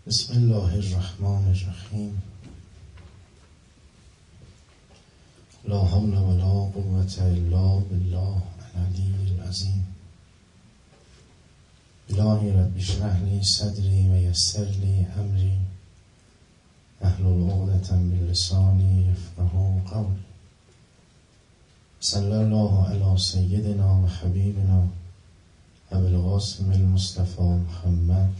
بسم الله الرحمن الرحیم. لا حول ولا قوة الا بالله العلی العظیم. الهی رب اشرح لی صدری و یسر لی امری واحلل عقدة من لسانی یفقهوا قولی. صلی الله علی سیدنا و حبیبنا ابی القاسم المصطفى محمد.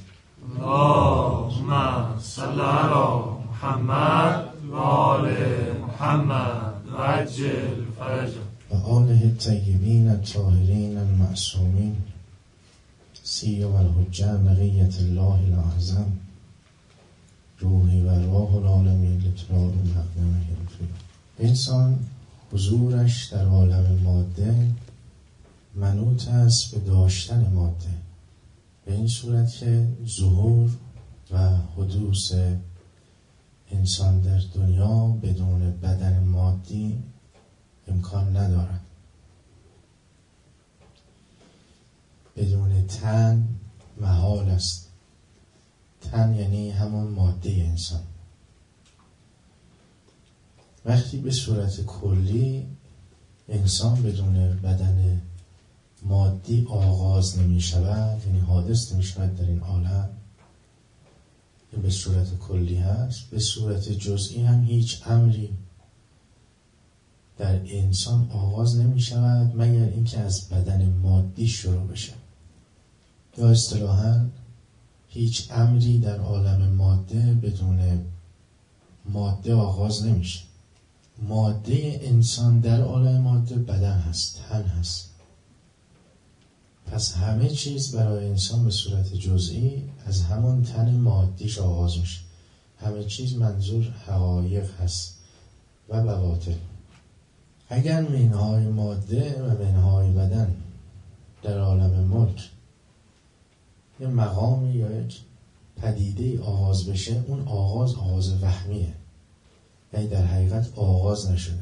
اللهم صل علی محمد و آل محمد و عجل فرجه و آله الطیبین الطاهرین المعصومین سیما الحجة بقیة الله الاعظم روحی و ارواح العالمین لطلاب مقدمه الفی. انسان حضورش در عالم ماده منوط است به داشتن ماده، به این صورت که ظهور و حدوث انسان در دنیا بدون بدن مادی امکان ندارد. بدون تن محال است. تن یعنی همون ماده انسان. وقتی به صورت کلی انسان بدون بدن مادی آغاز نمی شود، یعنی حادث نمی شود در این عالم، این به صورت کلی هست. به صورت جزئی هم هیچ امری در انسان آغاز نمی شود مگر اینکه از بدن مادی شروع بشه. یا اصطلاحاً هیچ امری در عالم ماده بدون ماده آغاز نمیشه. ماده انسان در عالم ماده بدن هست، تن هست. پس همه چیز برای انسان به صورت جزئی از همون تن مادیش آغاز میشه. همه چیز منظور حقایق هست و بواطن. اگر منهای ماده و منهای بدن در عالم ملک یه مقامی یا یک پدیده آغاز بشه، اون آغاز وهمیه، یعنی در حقیقت آغاز نشده،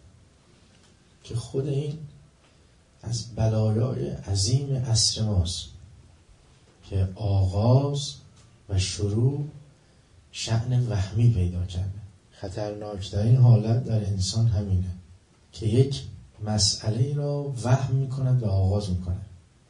که خود این از بلایای عظیم عصر ماست که آغاز و شروع شأن وهمی پیدا کرده. خطرناکترین حالت در انسان همینه که یک مسئله را وهم میکند و آغاز میکنه،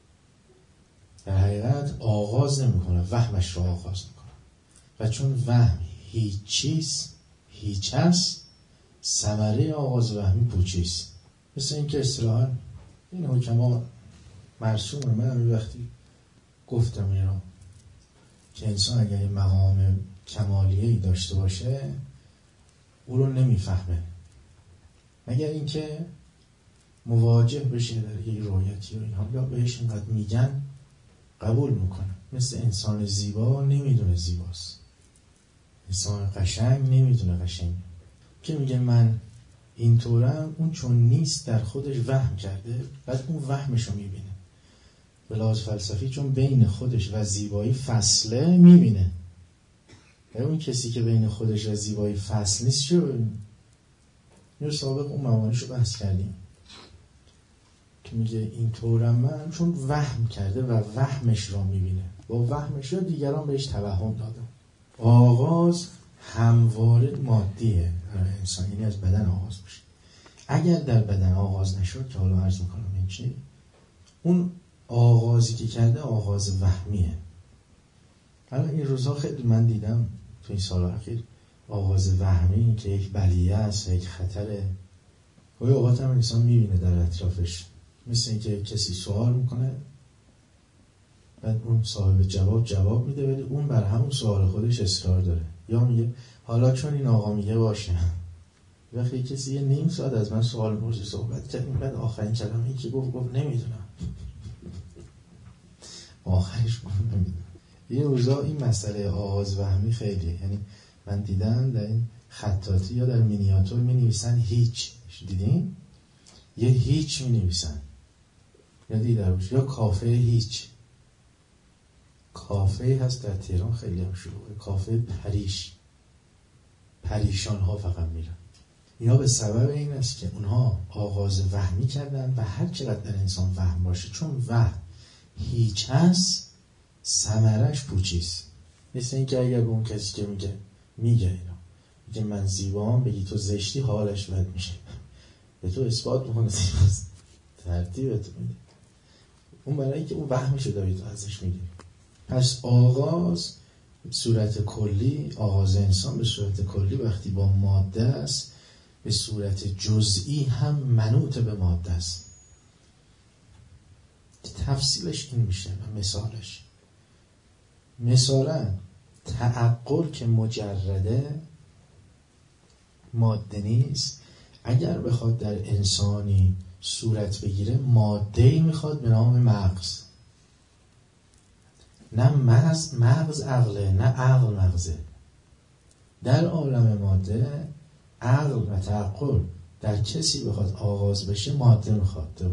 در حقیقت آغاز نمیکنه، وهمش را آغاز میکنه. و چون وهم هیچ چیز هیچ هست، ثمره آغاز وهمی پوچیست. مثل این که اصطلاحاً این حکما مرسومه. من وقتی گفتم این را که انسان اگر این مقام کمالیه‌ای داشته باشه او رو نمیفهمه مگر اینکه مواجه بشه در یک رویتی و اینها، یا بهش اینقدر میگن قبول میکنه. مثل انسان زیبا نمیدونه زیباست، انسان قشنگ نمیدونه قشنگ، که میگه من اینطورم، اون چون نیست در خودش وهم کرده، بعد اون وهمش رو میبینه. به لحاظ فلسفی چون بین خودش و زیبایی فاصله میبینه، اون کسی که بین خودش و زیبایی فاصل نیست چه ببینه؟ یه سابق اون موانعش رو بحث کردیم که میگه اینطورم من چون وهم کرده و وهمش رو میبینه، با وهمش رو دیگران بهش توهم دادن. آغاز همواره مادیه برای انسان، یعنی از بدن آغاز میشه. اگر در بدن آغاز نشد، که حالا عرض میکنم این چی، اون آغازی که کرده آغاز وهمیه. الان این روزها خیلی من دیدم تو این سال اخیر آغاز وهمی که یک بلیه است، یک خطره. گاهی اوقات هم انسان میبینه در اطرافش، مثل اینکه کسی سوال میکنه، بعد اون صاحب جواب میده، ولی اون بر همون سوال خودش اصرار داره، یا میگه حالا چون این آقا میگه باشه. وقتی کسی یه نیم ساعت از من سوال پرسید، صحبت کرد، بعد آخرین کلمه این که گفت نمیدونم. آخرش گفت نمیدونم. این روزا این مسئله آغاز وهمی خیلی، یعنی من دیدم در این خطاطی یا در مینیاتور می نویسن هیچ، دیدین؟ یه هیچ می نویسن، یا دیده روش، یا کافه هیچ. کافه هست در تهران خیلی هم شروعه، کافه پریشان ها فقط میرن. یا به سبب این است که اونها آغاز وهمی کردن و هر چقدر در انسان وهم باشه، چون وهم هیچ هست ثمرش پوچیست. مثل این که اگر به اون کسی که میگه اینا میگه من زیبام، بگی تو زشتی، حالش بد میشه. به تو اثبات میکنه زیباست، ترتیبت میده. اون برای اینکه اون وهمشو داری تو ازش میگیری. پس آغاز صورت کلی، آغاز انسان به صورت کلی وقتی با ماده است، به صورت جزئی هم منوط به ماده است. تفصیلش این میشه و مثالا تعقل که مجرده ماده نیست، اگر بخواد در انسانی صورت بگیره ماده‌ای میخواد به نام مغز. نه مغز عقله، نه عقل مغزه. در عالم ماده عقل و تعقل در کسی بخواد آغاز بشه ماده میخواد. در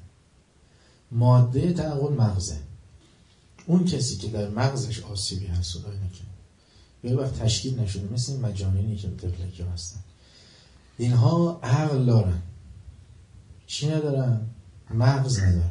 ماده تعقل مغزه. اون کسی که در مغزش آسیبی هست خدای نکنه یه وقت تشکیل نشده، مثل این مجانینی که تفلکی هستن، اینها عقل دارن، چی ندارن؟ مغز ندارن.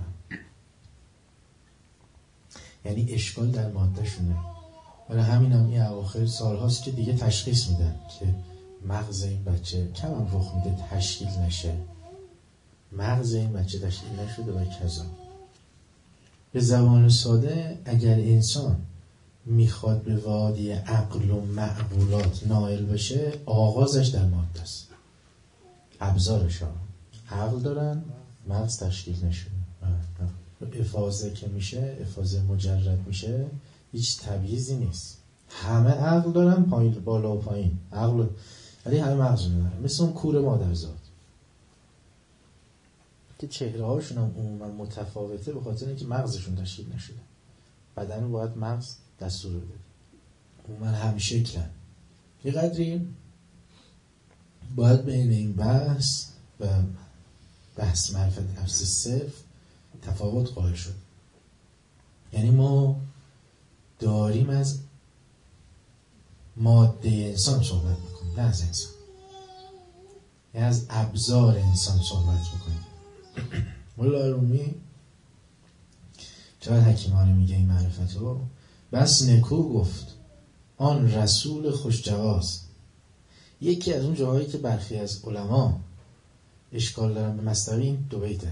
یعنی اشکال در ماده شونه. برای همین هم این اواخر سالهاست که دیگه تشخیص میدن که مغز این بچه کم هم رخ میده تشکیل نشه، مغز این بچه تشکیل نشده و کذا. به زبان ساده اگر انسان میخواد به وادی عقل و معقولات نائل بشه، آغازش در ماده است. ابزارش ها عقل دارن، مغز تشکیل نشده. افاضه که میشه، افاضه مجرد میشه، هیچ تبعیضی نیست. همه عقل دارن، پایین بالا و پایین عقل، ولی همه مغز ندارن. مثل اون کور مادرزاد که چهره هاشون هم عموما متفاوته به خاطر اینکه مغزشون تشکیل نشده. بدن رو باید مغز دستور بده. عموما هم شکلن. یه قدری باید بین این بحث و بحث معرفت نفس صرف تفاوت قائل شد. یعنی ما داریم از ماده انسان صحبت میکنیم، نه از انسان. یعنی از ابزار انسان صحبت میکنیم. مولا رومی چقدر حکیمانه میگه این معرفت رو. بس نکو گفت آن رسول خوشجواز. یکی از اون جاهایی که برخی از علما اشکال دارن به مصطوی این دو بیته،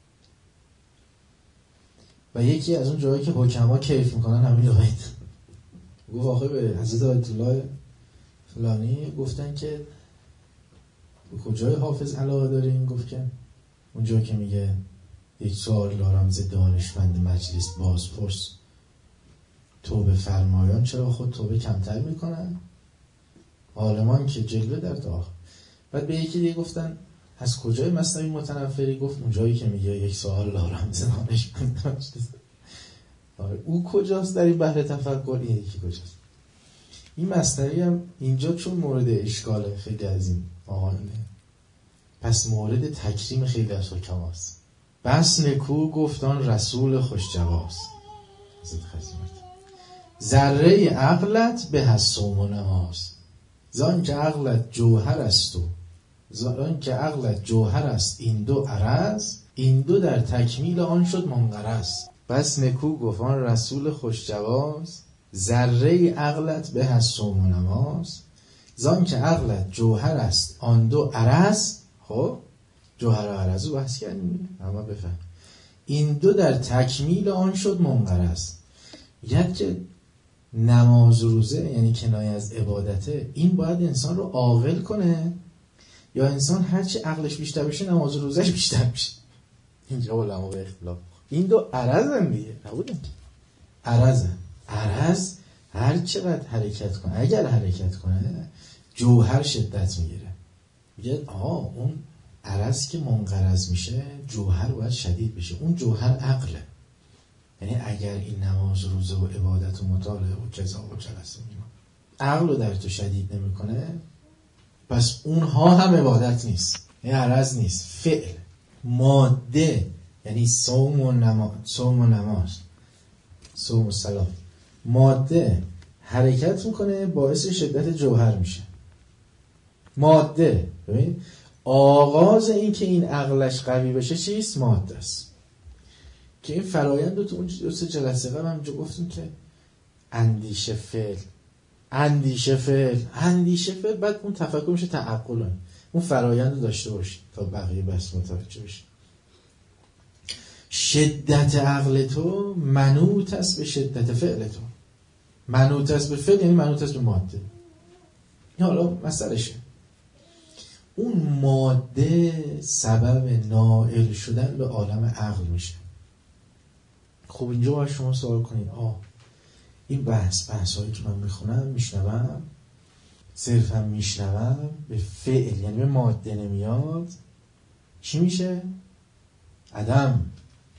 و یکی از اون جاهایی که حکما کیف میکنن همین دو بیت. گفت آخه به حضرت آیت الله فلانی گفتن که کجای حافظ علاقه دارین؟ گفت که اونجا که میگه یک سوال دارم ز دانشمند مجلس بازپرس، توبه فرمایان چرا خود توبه کمتر میکنن؟ عالمان که جلوه در داغ. بعد به یکی دیگه گفتن از کجای مثنوی متنفری؟ گفت اونجایی که میگه یک سوال دارم ز دانشمند مجلس. او کجاست در این بحر تفکر؟ این یکی کجاست؟ این مثنوی هم اینجا چون مورد اشکاله خیلی از این آقایونه، پس مورد تکریم خیلی از حکماست. بس نکو گفتان رسول خوشجواز. ذره عقلت به صوم و نماز. زان که عقلت جوهر است و زان که عقلت جوهر است این دو عرض، این دو در تکمیل آن شد منقرض. بس نکو گفتان رسول خوشجواز. ذره عقلت به صوم و نماز. زان که عقلت جوهر است آن دو عرض. خب جوهر و عرض رو بحث کردیم، اما بفهم این دو در تکمیل آن شد منقرض. یعنی که نماز و روزه یعنی کنایه از عبادته، این باید انسان رو عاقل کنه، یا انسان هرچی عقلش بیشتر بشه نماز و روزش بیشتر میشه. اینجا علما به اختلاف. این دو عرضن دیگه، نبودن عرض هر چقدر حرکت کنه، اگر حرکت کنه جوهر شدت میگیره. میگه اون عرض که منقرض میشه جوهر باید شدید بشه. اون جوهر عقله. یعنی اگر این نماز و روزه و عبادت و مطالعه و کذا و جلسه عقل رو در تو شدید نمیکنه، پس اونها هم عبادت نیست، یعنی عرض نیست، فعل ماده. یعنی صوم و نماز، صوم و صلات، ماده حرکت میکنه باعث شدت جوهر میشه. ماده. ببین آغاز این که این عقلش قوی بشه چیست؟ ماده است. که این فرایند رو تو اون دو سه جلسه قبل همینجا گفتیم که اندیشه فعل، بعد اون تفکر میشه تعقل. اون فرایند رو داشته باشی تا بقیه بس متوجه بشی. شدت عقل تو منوط است به شدت فعل تو. منوط است به فعل یعنی منوط است به ماده. این حالا مسئلهشه. اون ماده سبب نائل شدن به عالم عقل میشه. خب اینجا باید شما سوال کنید این بحثایی که من میخونم میشنوم، صرفا میشنوم، به فعل یعنی به ماده نمیاد، چی میشه؟ عدم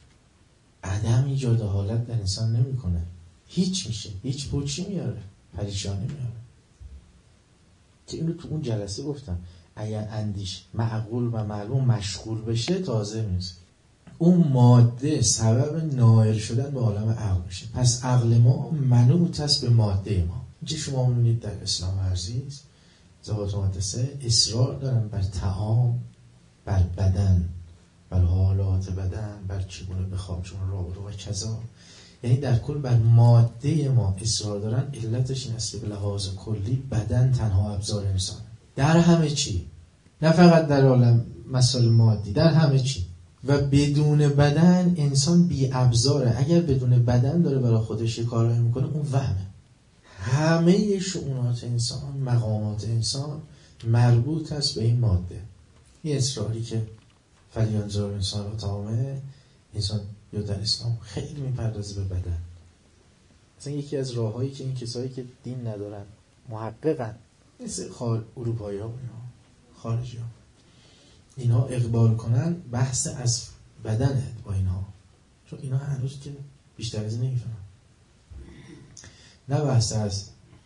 ایجاد حالت در انسان نمیکنه، هیچ میشه، هیچ پوچی میاره، پریشانی میاره. که اینو تو اون جلسه گفتم، اگر اندیش معقول و معلوم مشغول بشه تازه میشه. اون ماده سبب نائل شدن به عالم عقل میشه. پس عقل ما منوط است به ماده ما. اینجا شما می‌بینید در اسلام عزیز ذات مقدسه اصرار دارن بر طعام، بر بدن، بر حالات بدن، بر چگونه بخوام چون رابطه و کذا. یعنی در کل بر ماده ما اصرار دارن. علتش این است که به لحاظ کلی بدن تنها ابزار انسان در همه چی، نه فقط در عالم مسائل مادی، در همه چی. و بدون بدن انسان بی ابزاره. اگر بدون بدن داره برای خودش یه کارایی میکنه اون وهمه. همه شؤونات انسان، مقامات انسان مربوط است به این ماده. این اصراری که فلیانظر انسان رو طعامه، انسان یا در اسلام خیلی میپردازه به بدن. مثلا یکی از راههایی که این کسایی که دین ندارن محققن، مثل اروپایی ها خارجی ها، اینها اقبال کنن بحث از بدنه با اینها، چون اینها هنوز که بیشتر از این نمیفهمن. نه بحث از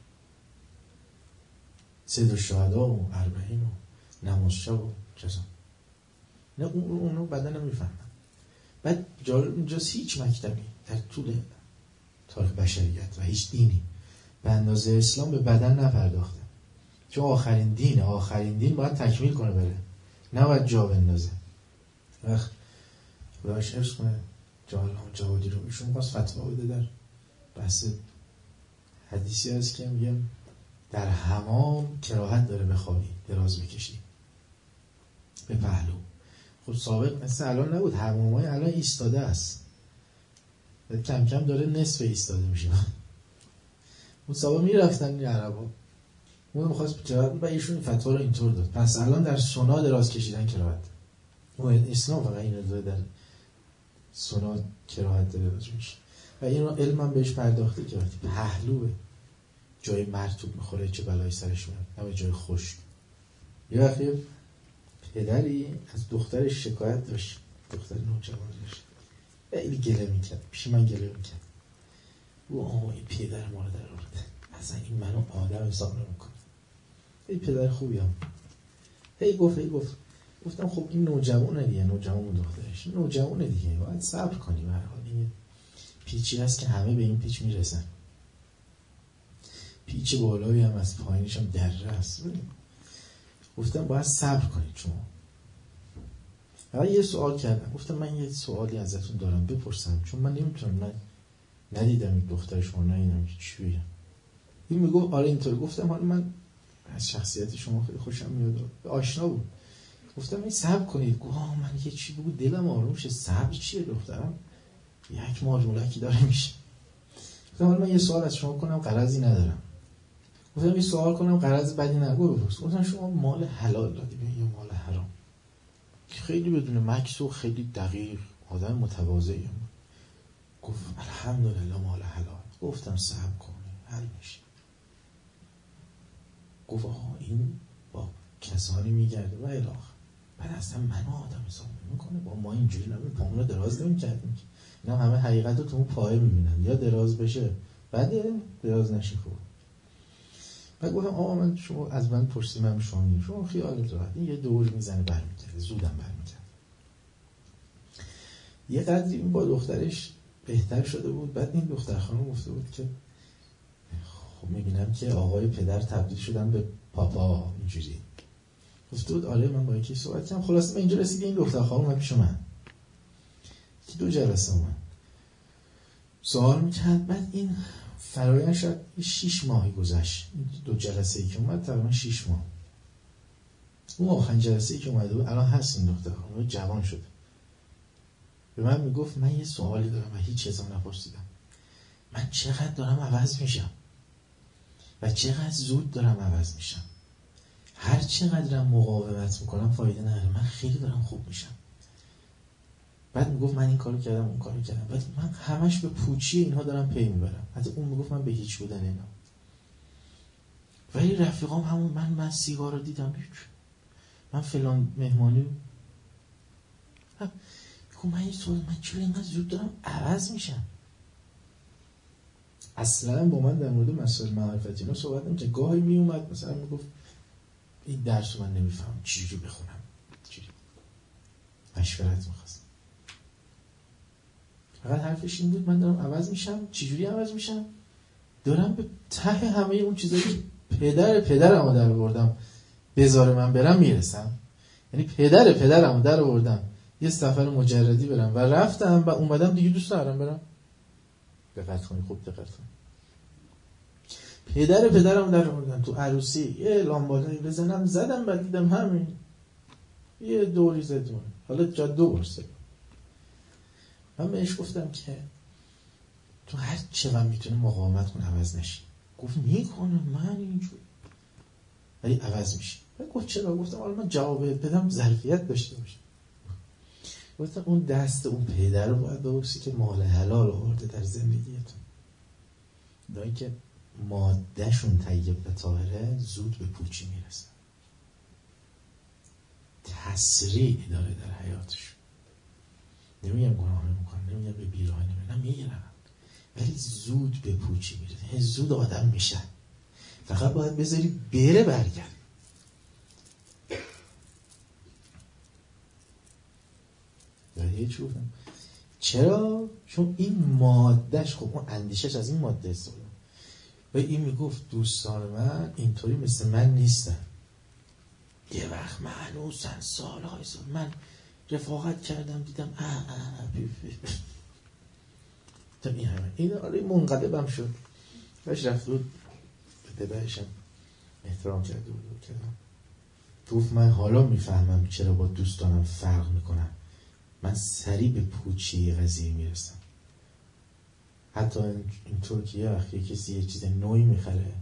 سید الشهدا و اربعین و نماز شب و کسا، نه اونو بدن نمیفهمن. بعد جالب اینجاست هیچ مکتبی در طول تاریخ بشریت و هیچ دینی به اندازه اسلام به بدن نپرداخته. چون آخرین دین باید تکمیل کنه بره، نه باید جا بندازه. وقت خدایش حفظ کنه جوادی رو، ایشون باز فتوا بده در بحث حدیثی هست که میگم در حمام کراهت داره بخوابی، دراز بکشی به پهلو. خب سابق مثل الان نبود، حمامای الان ایستاده است، کم کم داره نصف ایستاده میشه. اون سابق میرفتن این عربا، اون میخواست کراهت و ایشون فتوا رو اینطور داد. پس الان در سونا دراز کشیدن کراهت، اون اسلام فقط اینو داره در سونا کراهت دراز میشه. و این رو علم هم بهش پرداخته که وقتی پهلوه جای مرطوب میخوره چه بلایی سرش میاد، نه به جای خشک. یه وقتی پدری از دخترش شکایت داشت، دختر نوجوان داشت، خیلی گله میکرد، پیش من گله میکرد. او این پدر ما رو در آورده، اصلا این منو آدم حساب نمیکنه. این پدر خوبی هم هی گفتم خب این نوجوانه دیگه، نوجوان دخترش نوجوانه دیگه، باید صبر کنی. به هر حال این پیچی هست که همه به این پیچ میرسن. پیچ بالایی هم از پایینش هم دره است. گفتم باید صبر کنید شما. بعد یه سوال کردم، گفتم من یه سوالی ازتون دارم بپرسم، چون من نمیتونم، ندیدم این دختر شما، ندیدم چی بگم. این میگفت آره اینطور. گفتم حالا من از شخصیت شما خیلی خوشم میاد، آشنا بود. گفتم این صبر کنید. گفت من یه چی بگو دلم آروم شه. صبر چیه دخترم؟ یک مارمولکی داره میشه. گفتم حالا من یه سوال از شما کنم، غرضی ندارم. گفتم یه سوال کنم، غرض بدی نگو بپرس. گفتم شما مال حلال دادی یا مال حرام؟ خیلی بدون مکس و خیلی دقیق، آدم متواضعی. گفت الحمدلله مال حلال. گفتم صبر کنی حل میشه. گفت این با کسانی میگرده و الاخر. بعد اصلا منو آدم حساب نمیکنه، با ما اینجوری نمی پامونو دراز نمیکردیم. اینا همه حقیقت رو تو اون پایه میبینن، یا دراز بشه بعد دراز نشه. خوب بعد گفتم من شما از من پرسید، من شما میگم شما خیالت راحت، این یه دور میزنه برمیگرده، زودم برمیگرده. یه قدری این با دخترش بهتر شده بود. بعد این دختر خانم گفته بود که خب میبینم که آقای پدر تبدیل شدن به پاپا اینجوری. گفته بود آره من با یکی صحبت کردم. خلاصه من اینجا رسید این دختر خانم اومد پیش من، که 2 جلسه اومد سوال میکرد. بعد این فرایند شاید 6 ماهی گذشت. 2 جلسه‌ای که اومد تقریبا 6 ماه. اون آخرین جلسه‌ای که اومده بود الان هست این دختر خانم جوان شده. به من میگفت من یه سوالی دارم و هیچ چیزم نپرسیدم. من چقدر دارم عوض میشم و چقدر زود دارم عوض میشم. هر چقدرم مقاومت میکنم فایده نداره. من خیلی دارم خوب میشم. بعد میگفت من این کارو کردم اون کارو کردم. بعد من همش به پوچی اینها دارم پی میبرم. حتی اون میگفت من به هیچ بودن اینا. ولی رفیقام همون من سیگار رو دیدم. من فلان مهمانی من یه سوال من چرا اینقدر زود دارم عوض میشم. اصلا با من در مورد مسائل معرفتی اینا صحبت نمیشه. گاهی میومد مثلا میگفت این درس رو من نمیفهمم چجوری بخونم، چجوری مشورت میخواست. فقط حرفش این بود من دارم عوض میشم. چجوری عوض میشم؟ دارم به ته همه اون چیزایی که پدرمو در آوردم بذاره من برم میرسم. یعنی پدرمو در آوردم یه سفر مجردی برم و رفتم و اومدم دیگه دوست دارم برم. دقت کنید، خوب دقت کنید. پدرمو در آوردم تو عروسی یه لامبادایی بزنم زدم، بعد دیدم همین یه دوری زدم. حالا جا 2 بار سه. من بهش گفتم که تو هر چقدر میتونه مقاومت کن عوض نشی. گفت میکنه من اینجور ولی عوض میشه. بعد گفت چرا؟ گفتم حالا من جواب بدم ظرفیت داشته باشه. گفتم اون دست اون پدر رو باید ببوسی که مال حلال آورده در زندگیتون. دایی که مادهشون طیب و طاهره زود به پوچی میرسن. تسریع داره در حیاتشون. نمیگم گناه نمیکنن، نمیگم به بیراهی نمیگیرن، ولی زود به پوچی میرسن. زود آدم میشن. فقط باید بذاری بره برگرد. چرا؟ چون این مادهش خب اون اندیشش از این ماده استفاده. و این میگفت دوستان من اینطوری مثل من نیستن. یه وقت معنوسن سالهای سال من رفاقت کردم دیدم تا این همه این آره منقلبم شد. باش رفت بود به پدرشم احترام کرده بود کردم. گفت من حالا میفهمم چرا با دوستانم فرق میکنم. من سریع به پوچی قضیه میرسم. حتی اینطور که یه وقتی کسی یه چیز نوعی میخره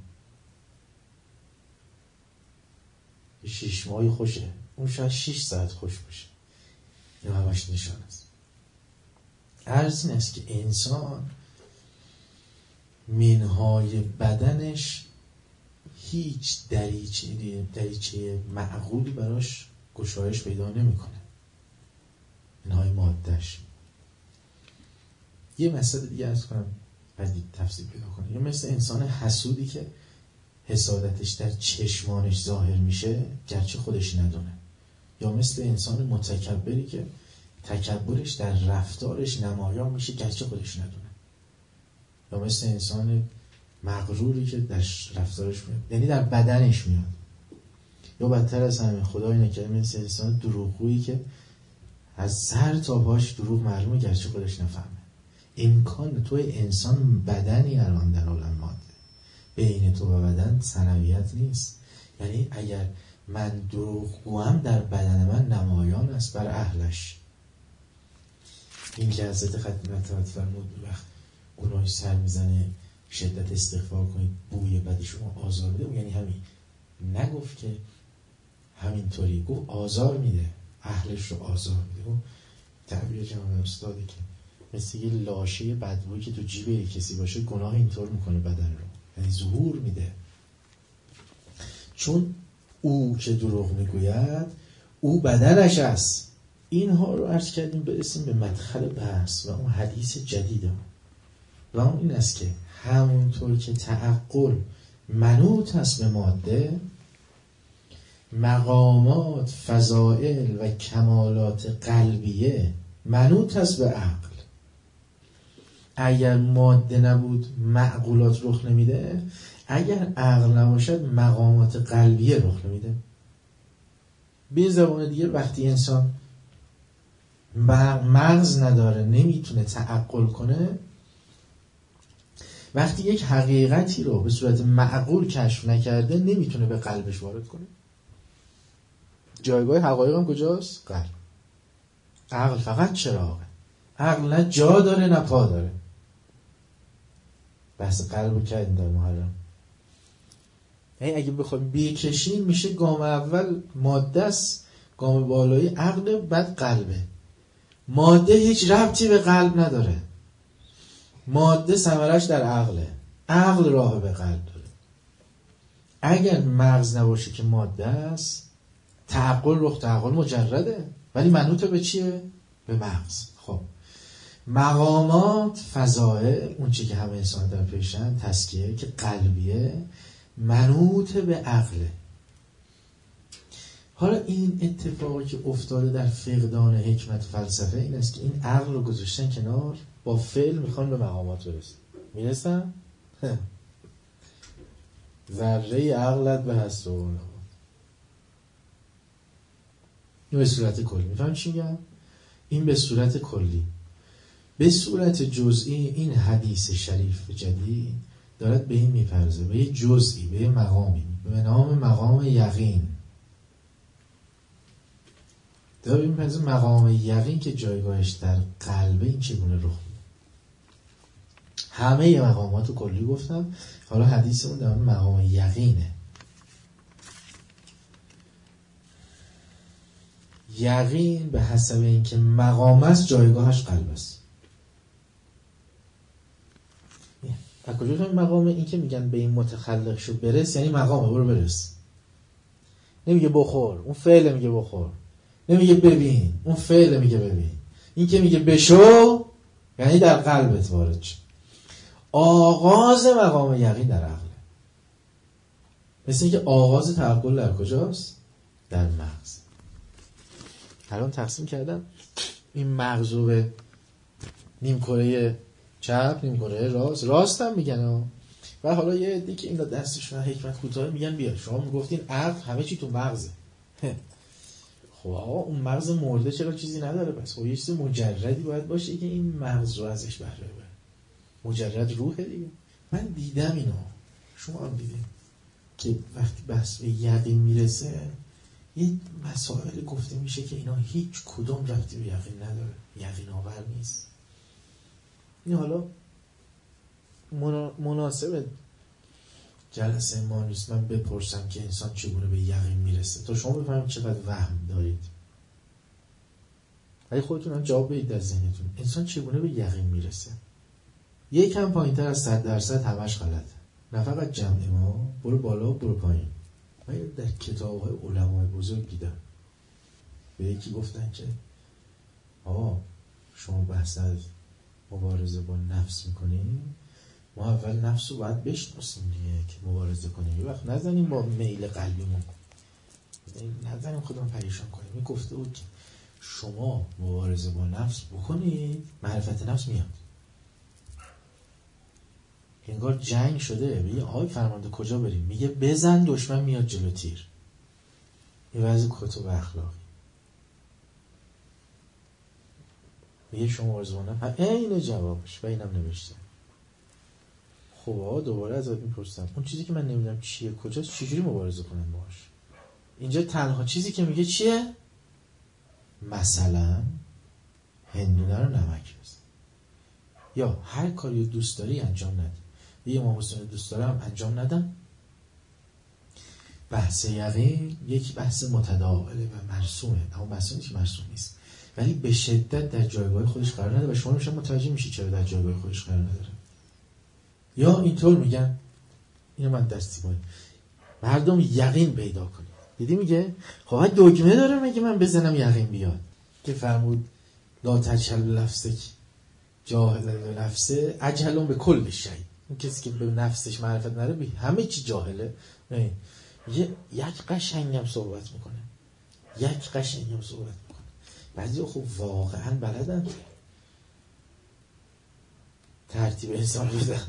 6 ماهی خوشه، اون شاید 6 ساعت خوش باشه. این همش نشان است. عرض این است که انسان منهای بدنش هیچ دریچه معقولی براش گشایش پیدا نمیکنه. منهای مادهش. یه مسئله دیگه عرض کنم بعد تفصیل پیدا کنه. یه مثل انسان حسودی که حسادتش در چشمانش ظاهر میشه گرچه خودش ندونه، یا مثل انسان متکبری که تکبرش در رفتارش نمایان میشه گرچه خودش ندونه، یا مثل انسان مغروری که در رفتارش میاد یعنی در بدنش میاد، یا بدتر از همین خدای نکرده مثل انسان دروغگویی که از سر تا پاش دروغ معلومه گرچه خودش نفهمه. امکان تو انسان بدنی الان در عالم ماده، بین تو و بدن ثنویت نیست. یعنی اگر من دروغگوام در بدن من نمایان است بر اهلش. این که حضرت ختم مطهرت فرمود وقت گناهی سر میزنه شدت استغفار کنید بوی بدی شما آزار میده، یعنی همین نگفت که همینطوری، گفت آزار میده، اهلش رو آزار میده. و تعبیر جناب استادی که مثل یه لاشه بدبویی که تو جیب کسی باشه گناه اینطور میکنه بدن رو، یعنی ظهور میده. چون او که دروغ میگوید او بدنش است. اینها رو عرض کردیم برسیم به مدخل بحث و اون حدیث جدیده و اون این است که همونطور که تعقل منوط است به ماده، مقامات، فضائل و کمالات قلبیه منوط است به عقل. اگر ماده نبود معقولات رخ نمیده، اگر عقل نباشد مقامات قلبیه رخ نمیده. به زبان دیگه وقتی انسان مغز نداره نمیتونه تعقل کنه، وقتی یک حقیقتی رو به صورت معقول کشف نکرده نمیتونه به قلبش وارد کنه. جایگاه حقایق هم کجاست؟ قلب. عقل فقط چراغه. عقل نه جا داره نه پا داره. بحث قلب کردیم در محرم. یعنی اگه بخوایم بکشیم میشه گام اول ماده است، گام بالایی عقل، بعد قلبه. ماده هیچ ربطی به قلب نداره. ماده ثمرش در عقله. عقل راه به قلب داره. اگر مغز نباشه که ماده است، تعقل رخ تعقل مجرده، ولی منوط به چیه؟ به مغز. خب مقامات، فضائل، اون چی که همه انسان در پیشن، تزکیه که قلبیه، منوط به عقله. حالا این اتفاقی که افتاده در فقدان حکمت فلسفه این است که این عقل رو گذاشتن کنار، با فعل میخوان به مقامات برسن. میرسن؟ ذره عقلت به هست و این به صورت کلی. میفهم چی میگم؟ این به صورت کلی. به صورت جزئی این حدیث شریف جدید دارد به این میپرزه، به یه جزئی، به یه مقامی به نام مقام یقین. داره میپرزه مقام یقین که جایگاهش در قلبه، این چگونه رخ میده. همه مقامات رو کلی گفتم، حالا حدیثمون در مقام یقینه. یقین به حسب اینکه مقام است جایگاهش قلب است. از کجا فهمیم مقام؟ این که میگن به این متخلق شو برس، یعنی مقامه، برو برس. نمیگه بخور، اون فعل میگه بخور. نمیگه ببین، اون فعل میگه ببین. این که میگه بشو یعنی در قلبت وارد شو. آغاز مقام یقین در عقله. مثل اینکه آغاز تعقل در کجاست؟ در مغز. الان تقسیم کردم این مغز رو به نیم کره چپ، نیم کره راست. راست هم میگن و حالا یه عده‌ای که این دستشون حکمت کوتاه میگن بیا شما میگفتین عقل همه چی تو مغزه. خب آقا اون مغز مرده چرا چیزی نداره؟ پس خب یه چیز مجردی باید باشه که این مغز رو ازش بهره ببره. مجرد روحه دیگه. من دیدم اینو، شما هم دیدیم که وقتی بحث به یقین میرسه یه مسائل گفته میشه که اینا هیچ کدوم ربطی به یقین نداره، یقین آور نیست. این حالا مناسب جلسه ما نیست من بپرسم که انسان چگونه به یقین میرسه تا شما بفهمید چقدر وهم دارید. ولی خودتون هم جواب بدید در ذهنتون انسان چگونه به یقین میرسه. یکم پایین‌تر از 100% همش غلطه. نه فقط جمع ما، برو بالا و برو پایین. من در کتاب‌های علمای بزرگ دیدم به یکی گفتن که شما بحث از مبارزه با نفس میکنیم، ما اول نفس رو باید بشناسیم دیگه که مبارزه کنیم. یه وقت نزنیم با میل قلبیمون، نزنیم خودمون پریشان کنیم. این گفته بود که شما مبارزه با نفس بکنید معرفت نفس میاد. انگار جنگ شده. میگه آقای فرمانده کجا بریم؟ میگه بزن دشمن میاد جلو تیر. این وضع کتب اخلاقی. میگه شما مبارزه با نفس این جوابش و اینم نوشته. خب آقا دوباره ازت میپرسم اون چیزی که من نمیدونم چیه کجاست چجوری مبارزه کنم باهاش؟ اینجا تنها چیزی که میگه چیه؟ مثلا هندونه رو نمک بزن، یا هر کاری دوست داری انجام نده. یه امام حسین دوست دارم انجام ندم. بحث یقین یک بحث متداوله و مرسومه، اما بحث نیست که مرسوم نیست، ولی به شدت در جایگاه خودش قرار نداره و شما میشه متوجه میشی چرا در جایگاه خودش قرار نداره. یا اینطور میگن، اینو من دستی باید مردم یقین پیدا کنید. دیدی میگه خب دگمه داره میگه من بزنم یقین بیاد، که فرمود لا تجهل لفظک جاهل لفظه اجهلون به کل شی. اون کسی که به نفسش معرفت نداره به همه چی جاهله. یک قشنگم صحبت میکنه، بعضی خب واقعا بلدن ترتیب انسان بدن.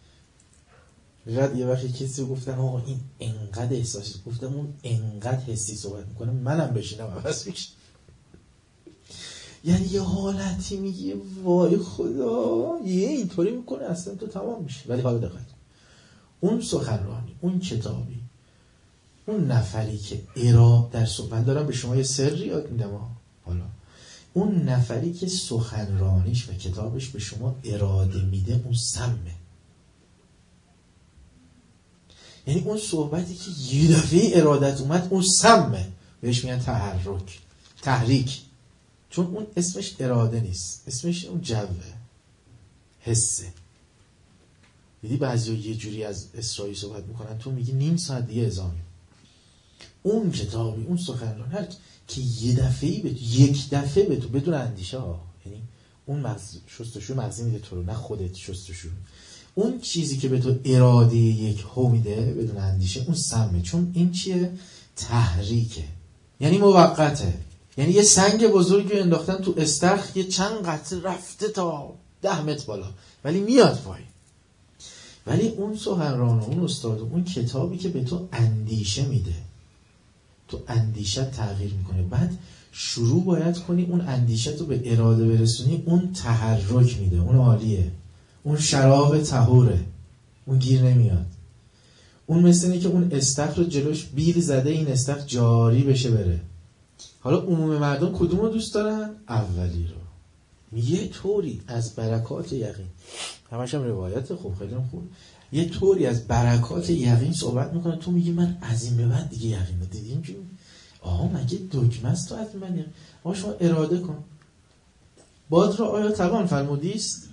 یه وقتی کسی گفتن آقا این انقدر احساسی، گفتم اون انقدر حسی صحبت میکنه منم بشینم عوض میشه. یعنی یه حالتی میگه وای خدا یه اینطوری میکنه اصلا تو تمام میشه. ولی حالا دقت، اون سخنرانی، اون کتابی، اون نفری که در صحبت دارم به شما یه سری یاد میدم حالا اون نفری که سخنرانیش و کتابش به شما اراده میده اون سمه. یعنی اون صحبتی که یه دفعه ارادت اومد اون سمه، بهش میگن تحریک. چون اون اسمش اراده نیست، اسمش اون جوه، حسه. دیدی بعضی یه جوری از اسرائیل صحبت میکنن تو میگی نیم ساعت دیگه اذان. اون کتابی، اون سخنران هر که یک دفعه به تو بدون اندیشه ها، یعنی اون شستشو مغزی میده تو رو، نه خودت شستشو. اون چیزی که به تو اراده یک هو میده بدون اندیشه اون سمه. چون این چیه؟ تحریکه، یعنی موقته. یعنی یه سنگ بزرگی انداختن تو استخر، یه چند قطره رفته تا 10 متر بالا ولی میاد پایین. ولی اون سخنران و اون استاد و اون کتابی که به تو اندیشه میده، تو اندیشه تغییر میکنه، بعد شروع باید کنی اون اندیشه تو به اراده برسونی، اون تحرک میده، اون عالیه. اون شراب طهوره، اون گیر نمیاد. اون مثل اینه که اون استخر رو جلوش بیل زده، این استخر جاری بشه بره. حالا عموم مردم کدوم رو دوست دارن؟ اولی رو. یه طوری از برکات یقین، همش هم روایت خوب، خیلی خوب، یه طوری از برکات یقین صحبت میکنه تو میگی من از این به بعد دیگه یقین رو دیدیم که مگه دکمه است تو حتما یقین. شما اراده کن. باد را آیا توان فرمودیست؟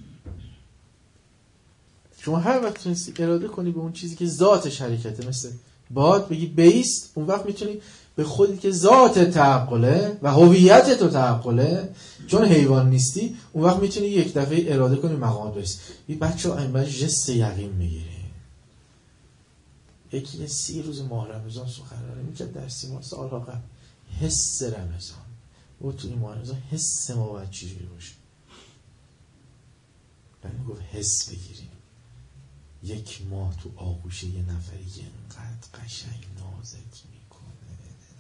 شما هر وقت تونستی اراده کنی به اون چیزی که ذاتش حرکته، مثل باد بگی بیست، اون وقت میتونی به خودی که ذات تعقله و هویت تو تعقله، چون حیوان نیستی، اون وقت میتونی یک دفعه اراده کنی مقام برسی. این بچه ها اینبار جست یقین میگیره. یکی 30 روز ماه رمضان سخنرانی میکرد در سیما سالها قبل، حس رمضان و تو این ماه رمضان حس ما باید چجوری باشه. بعد گفت حس بگیریم. 1 ماه تو آغوش یه نفری که اینقدر قشنگ نازت میکنه،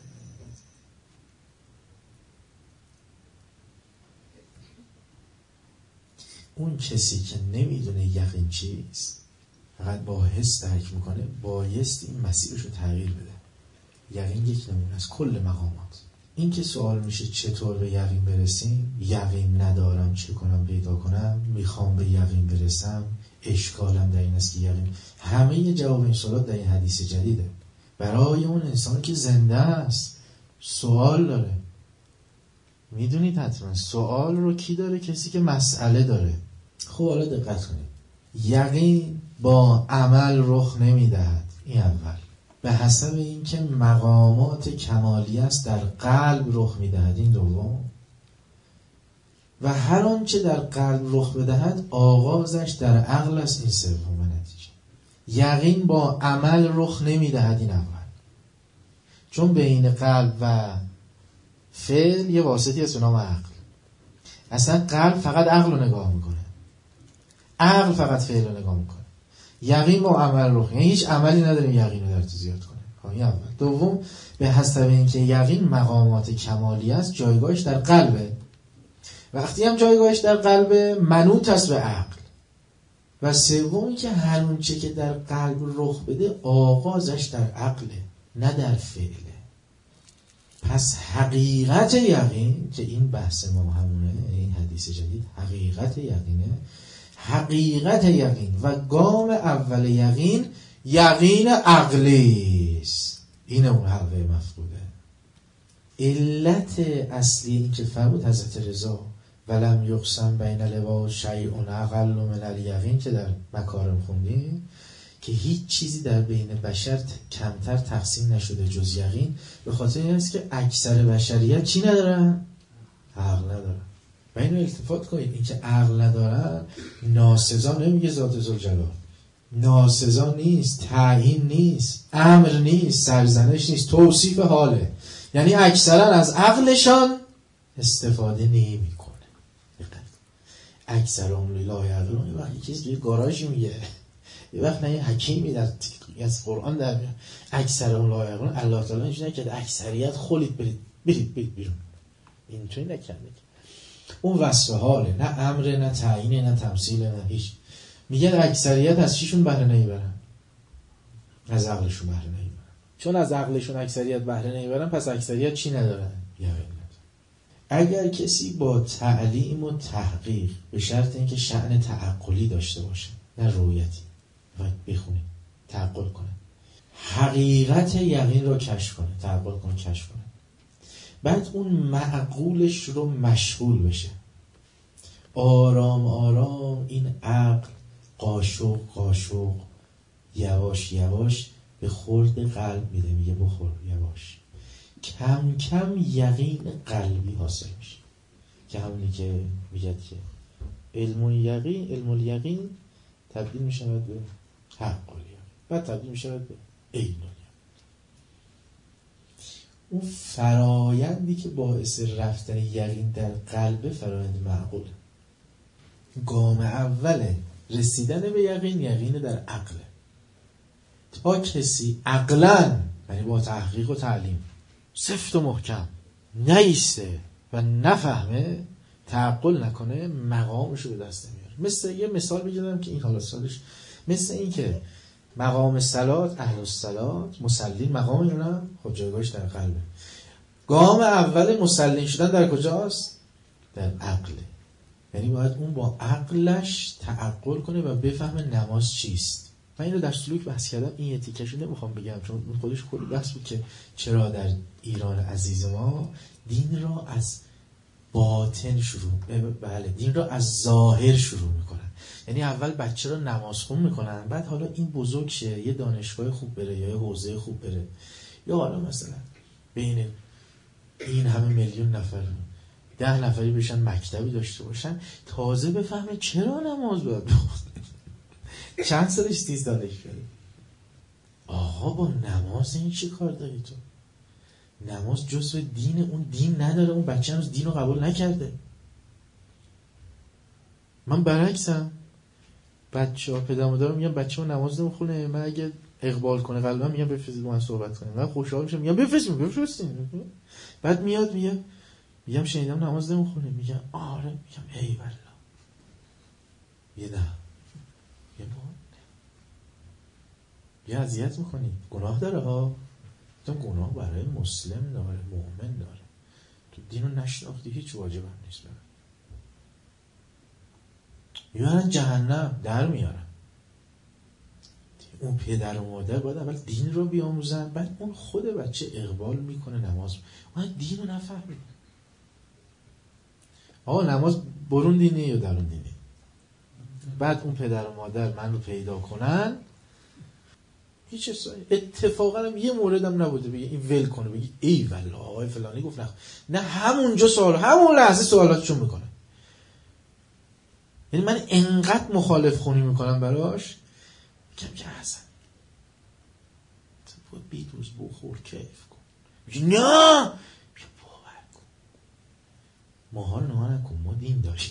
اون کسی که نمیدونه یقین چیست، فقط با حس درک میکنه، بایست این مسیرشو تغییر بده. یقین یک نمونه از کل مقامات. این که سوال میشه چطور به یقین برسیم، یقین ندارم چه کنم پیدا کنم، میخوام به یقین برسم، اشکالم در این است که یقین. همه جواب این سوالات در این حدیث جدیده. برای اون انسان که زنده است سوال داره. میدونید حتما سوال رو کی داره؟ کسی که مسئله داره. خب حالا دقت کنید، یقین با عمل رخ نمیدهد. این اول به حسب اینکه مقامات کمالی است در قلب رخ میدهد. این دوم. و هر آنچه در قلب رخ بدهد آغازش در عقل است. این سوم نتیجه. یقین با عمل رخ نمیدهد. این اول. چون بین قلب و فعل یه واسطی هست به نام عقل. اصلا قلب فقط عقل رو نگاه میکنه، عقل فقط فعل رو نگاه میکنه. یقین با عمل رخ، یعنی هیچ عملی نداریم یقین رو در تو زیاد کنه. این اول. دوم به حسب اینکه یقین مقامات کمالی است جایگاهش در قلبه. وقتی هم جایگاهش در قلبه منوط است به عقل. و سومی که هر اونچه که در قلب رخ بده آغازش در عقله نه در فعله. پس حقیقت یقین که این بحث ما همونه، این حدیث جدید حقیقت یقینه. حقیقت یقین و گام اول یقین یقین عقلی است. این اون حلقه مفقوده. علت اصلی این که فرمود حضرت رضا ولم یقسم بین لوا شیء اقل من الیقین که در مکارم خوندیم، که هیچ چیزی در بین بشر کمتر تقسیم نشده جز یقین، به خاطر این است که اکثر بشریت چی ندارن؟ عقل ندارن. و اینو التفات کنید، این که عقل ندارن ناسزا نمیگه ذات ذوالجلال، ناسزا نیست، تعیین نیست، امر نیست، سرزنش نیست، توصیف حاله. یعنی اکثرا از عقلشان استفاده نمی کنه. اکثر هم لا یعقلون. یه وقت یکی توی گاراژی میگه، یه وقت نه حکیمی در از قرآن در میاد اکثر هم لا یعقلون. الله تعالی اینجوری نکرد اکثریت خولید برید بیرون، اینطوری نکرده. اون وصف حاله، نه امره، نه تعیینه، نه تمثیله، نه هیچ. میگن اکثریت از چیشون بهره نمیبرن؟ از عقلشون بهره نمیبرن. چون از عقلشون اکثریت بهره نمیبرن، پس اکثریت چی ندارن؟ یقین ندارن. اگر کسی با تعلیم و تحقیق، به شرط اینکه شأن تعقلی داشته باشه نه رویتی، باید بخونه، تعقل کنه، حقیقت یقین رو کشف کنه، تعقل کنه، کشف کنه، بعد اون معقولش رو مشغول بشه، آرام آرام این عقل قاشق قاشق یواش یواش به خورد قلب میده، میگه بخور یواش، کم کم یقین قلبی حاصل میشه، که همونی که میگه که علم الیقین تبدیل میشه به حق الیقین، بعد تبدیل میشه به عین الیقین. اون فرایندی که باعث رفتن یقین در قلب فرایند معقول. گام اول رسیدن به یقین در عقله. تا کسی عقلاً، یعنی با تحقیق و تعلیم سفت و محکم نیسته و نفهمه، تعقل نکنه، مقامش رو به دست نمیاره. مثل یه مثال بگیرم که این حالا سالش، مثل این که مقام صلات، اهل الصلات، مسلین مقام اینا خب جایگاهش در قلبه. گام اول مسلین شدن در کجاست؟ در عقله. یعنی باید اون با عقلش تعقل کنه و بفهمه نماز چیست. من این رو در سلوک بحث کردم، این اتیکشو نمیخوام بگم چون اون خودش کلی بحث بود که چرا در ایران عزیز ما دین را از باطن دین را از ظاهر شروع میکنن. یعنی اول بچه رو نماز خون میکنن، بعد حالا این بزرگ شه، یه دانشگاه خوب بره یا یه حوزه خوب بره، یا حالا مثلا بین این همه میلیون نفر 10 نفری بشن مکتبی داشته باشن، تازه بفهمه چرا نماز باید بخونه. چند سالش 30 سالش شده. آقا با نماز این چی کار داری تو؟ نماز جزء دین، اون دین نداره، اون بچه هنوز دین رو قبول نکرده. من برعکسم، بچه ها پدر مادرم میگم بچه ها نماز نمیخونه، من اگه اقبال کنه قلبا میگم بفرستید با من صحبت کنیم، من خوشحال میشم، میگم بفرستین. بعد میاد میگم شنیدم نماز نمیخونه، میگم آره، میگم ای والله، یه نه یه اذیت میکنی، گناه داره ها، تو گناه برای مسلم داره، مؤمن داره، تو دین رو نشناختی هیچ واجب هم نیست برای میارن جهنم، در میارن. اون پدر و مادر باید اول دین رو بیاموزن، بعد اون خود بچه اقبال میکنه نماز، اون دین رو نفهمید. آقا نماز برون دینی یا درون دینی؟ بعد اون پدر و مادر من رو پیدا کنن، هیچ اتفاقا هم یه مورد هم نبوده بگی این ول کنه، بگی ای والله آقای فلانی گفت نه همونجا سوال، همون لحظه سوالاتشون میکنه. یعنی من انقدر مخالف خونی میکنم براش، میگم که حسن تو بیدوز بخور کیف کن، میگه نه بیا باور کن، ماها رو نها نکن، ما دین داریم.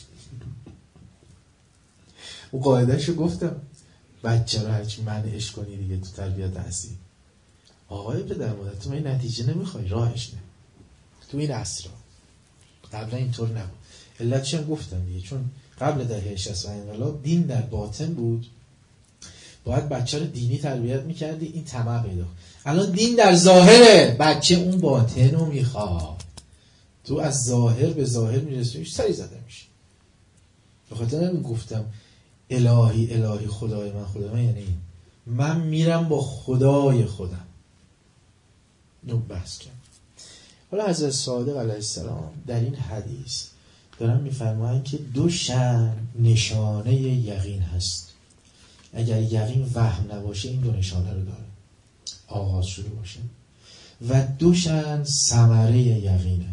اون قاعدهشو گفتم، بچه رو هرچی منعش کنی دیگه تو تربیت هستی. آقای پدر مادر تو این نتیجه نمیخوای، راهش نه. تو این عصر قبلا اینطور نبود. علتش هم گفتم دیگه، چون قبل دهه 60 و انقلاب دین در باطن بود، باید بچه رو دینی تربیت میکردی، این طمع پیدا. الان دین در ظاهره، بچه اون باطن رو میخواد، تو از ظاهر به ظاهر میرسونیش سری زده میشه. بخاطر همین گفتم الهی خدای من، یعنی این من میرم با خدای خودم. نو بحث کنم. حالا حضرت صادق علیه السلام در این حدیث دارن میفرمایند که 2 شأن نشانه یقین هست. اگر یقین وهم نباشه این 2 نشانه رو داره، آغاز شده باشه، و 2 شأن ثمره یقینه.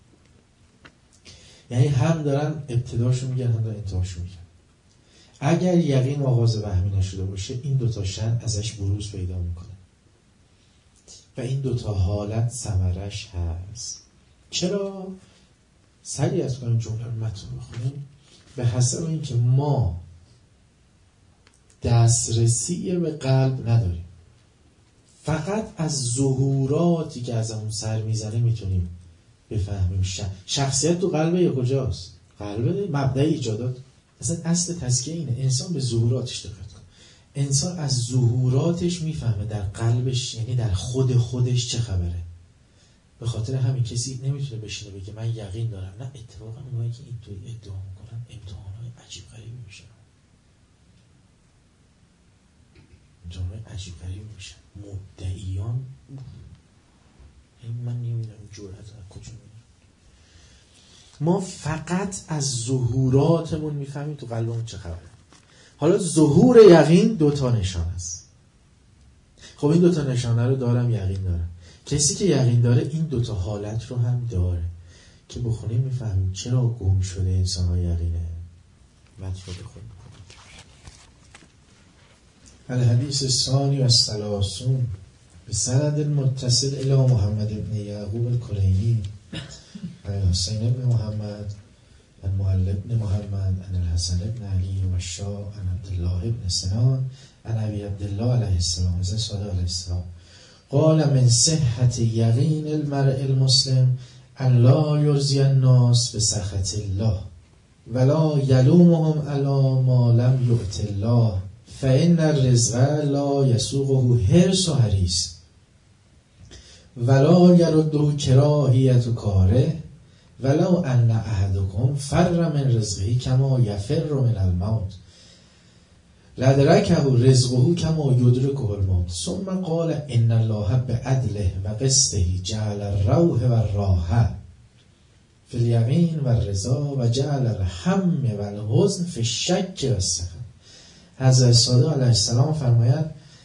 یعنی هم دارن ابتداشو میگن، هم دارن انتهاشو میگن. اگر یقین آغاز وهمی نشده باشه، این 2 تا شأن ازش بروز پیدا میکنه و این 2 تا حالت ثمرش هست. چرا؟ سریع از کنیم جمله رو متن بخونیم. به حسب اینکه ما دسترسی به قلب نداریم، فقط از ظهوراتی که از اون سر میزنه میتونیم بفهمیم شخصیت تو قلب یا کجاست؟ قلب مبدأ ایجادات. اصلا اصل تزکیه اینه. انسان به ظهوراتش دقت کن. انسان از ظهوراتش میفهمه در قلبش، یعنی در خودش چه خبره. به خاطر همین کسی نمیتونه بشینه بگه من یقین دارم. نه، اتفاقا اونایی که اینطوری ادعا میکنن امتحانهای عجیب غریبی میشن. امتحانهای عجیب غریبی میشن. مدعیان من نمیدونم جرأت از کجا میاد. ما فقط از ظهوراتمون میفهمیم تو قلبمون چه خبره. حالا ظهور یقین 2 نشان است. خب این 2 نشانه رو دارم، یقین دارم. کسی که یقین داره این 2 حالت رو هم داره که بخونیم میفهمیم چرا گم شده انسان ها یقینه. مطلب بخونیم. الحدیث الثانی و الثلاثون بسند المتصل الى محمد بن یعقوب الکلینی عن الحسین بن محمد عن معل بن محمد عن الحسن بن علی و الشاه عن عبدالله بن سنان عن ابی عبدالله علیه السلام از صادق علیه السلام قال من صحة یقین المرء المسلم ان لا یرضی الناس بسخط الله ولا یلومهم علی ما لم یؤت الله فإن الرزق لا يسوقه حرص و حریص ولا يرده کراهیت کاره ولو ان احدکم فر من رزقه کما یفر من الموت لدرکه رزقه کما یدرکه الموت ثم قال ان الله بعدله و قسطه جعل الروح و الراحه فی الیقین و الرضا و جعل الهم و الحزن فی الشک و السخط. حضرت صادق علیه السلام فرماید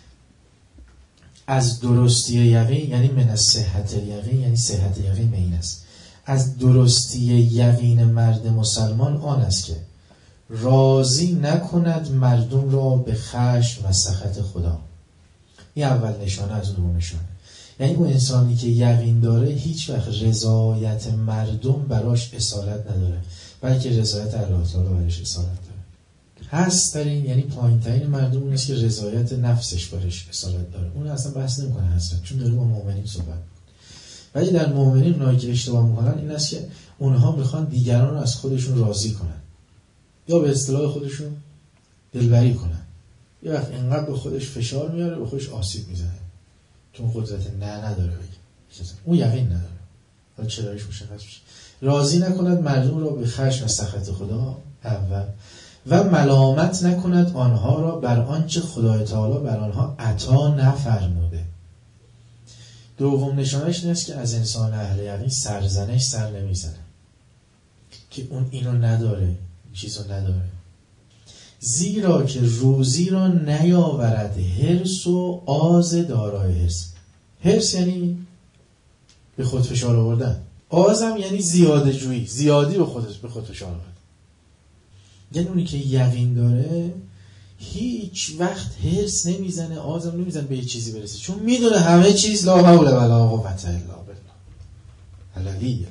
از درستی یقین، یعنی من از صحت یقین، یعنی صحت یقین به این است، از درستی یقین مرد مسلمان آن است که راضی نکند مردم را به خشم و سخط خدا. این اول نشانه از دوم نشانه. یعنی اون انسانی که یقین داره هیچ وقت رضایت مردم براش اصالت نداره، بلکه رضایت الله تعالی براش اصالت داره. هست ترین، یعنی پایین ترین مردم اون است که رضایت نفسش براش اصالت داره. اون اصلا بحث نمیکنه حضرت، چون داره با مؤمنین صحبت میکنه. ولی در مؤمنین اونایی که اشتباه میکنن این است که اونها میخوان دیگران رو از خودشون راضی کنن، یا به اصطلاح خودشون دلبری کنن. یه وقت اینقدر به خودش فشار میاره، به خودش آسیب میزنه، چون قدرت نداره بگه. اون یقین نداره. حالا چرایش مشخص میشه. راضی نکند مردم را به خشم و سخط خدا اول، و ملامت نکند آنها را بر آنچه خدای تعالی بر آنها عطا نفرموده. دوم نشانش این است که از انسان اهل یقین سرزنش سر نمیزنه که اون اینو نداره، این چیزو نداره، زیرا که روزی را نیاورد حرص و آز دارای حرص. حرص یعنی به خود فشار آوردن، آزم یعنی زیاده جویی، زیادی به خود فشار آوردن. یعنی اونی که یقین داره هیچ وقت حرص نمیزنه، آزم نمیزنه به یه چیزی برسه، چون میدونه همه چیز لا حول ولا قوة الا بالله العلی.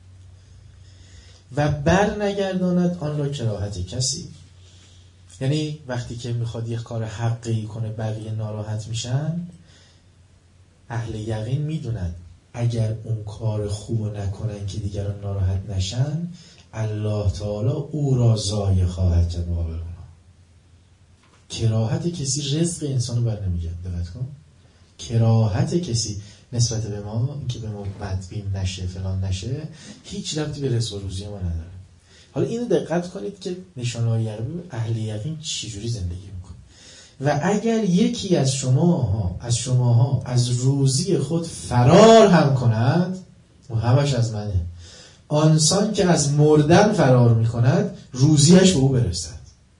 و بر نگرداند آن را کراهت کسی. یعنی وقتی که میخواد یه کار حقی کنه بقیه ناراحت میشن، اهل یقین میدونن اگر اون کار خوب نکنن که دیگران ناراحت نشن، الله تعالی او را ضایع خواهد کرد مقابل اونا. کراهت کسی رزق انسانو بر نمیگرد. دقت کن، کراهت کسی نسبت به ما، اینکه به ما بدبین نشه فلان نشه، هیچ ربطی به رزق و روزی ما نداره. حالا اینو دقت کنید که نشانه‌های یقین اهل یقین چجوری زندگی میکنه. و اگر یکی از شماها از روزی خود فرار هم کند، و همش از منه، آنسان که از مردن فرار میکند روزیش به او برسد،